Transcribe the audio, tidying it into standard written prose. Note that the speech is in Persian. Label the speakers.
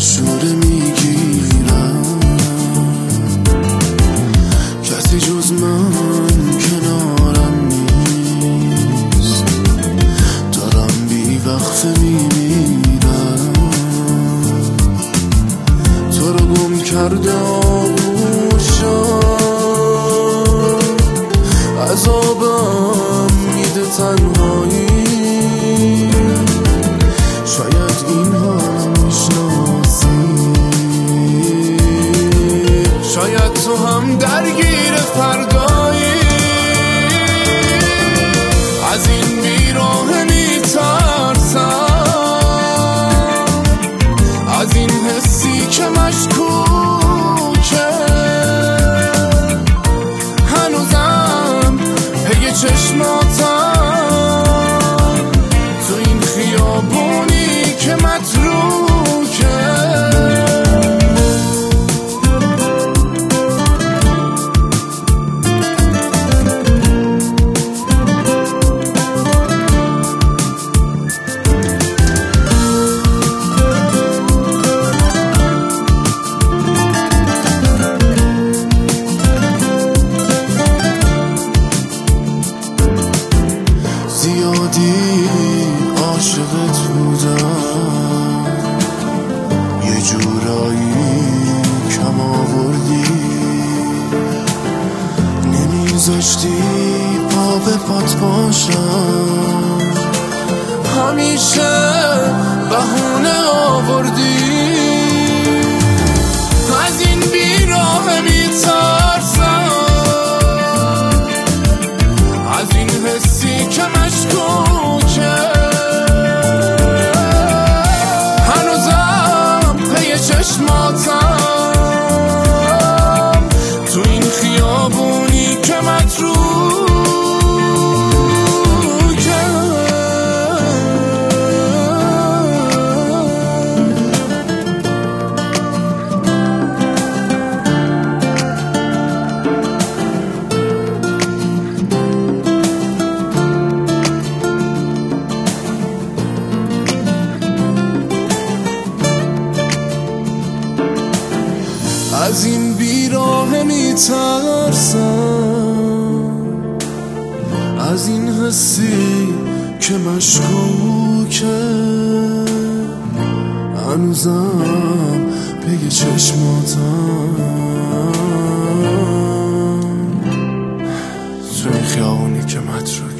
Speaker 1: شوره میگیرم، کسی جز من کنارم نیست، دارم بی وقفه میمیرم. تو رو گم کرده آغوشم، عذابم میده تنهایی. شاید این حالم میشناسی، شاید تو هم درگیر فردایی. از این بیراه میترسم، از این حسی که مشکوکه. هنوزم پی چشماتم، تو این خیابونی که متروکه. زیادی عاشقت بودم، یه جورایی کم آوردی، نمیذاشتی پا به پات باشم، همیشه بهونه آوردی. از این بیراه میترسم، از این حسی که مشکوکه. هنوزم پی چشماتم، تو این خیابونی که متروکه. از این بیراه میترسم، از این حسی که مشکوکه. هنوزم پی چشماتم، تو این خیابونی که متروکه.